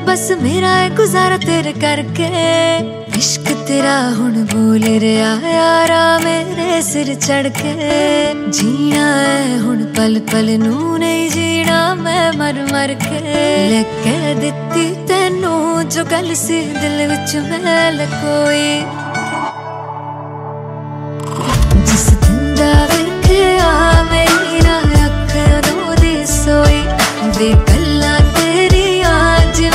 बस मेरा है गुजारा तेरे करके। इश्क तेरा हुण बोल रहा यारा मेरे सिर चढ़ के। जीना है हुण पल पल नू नहीं जीना मैं मर मर के। लेके दित्ती तेनू जो गल सी दिल विच मैं लकोई।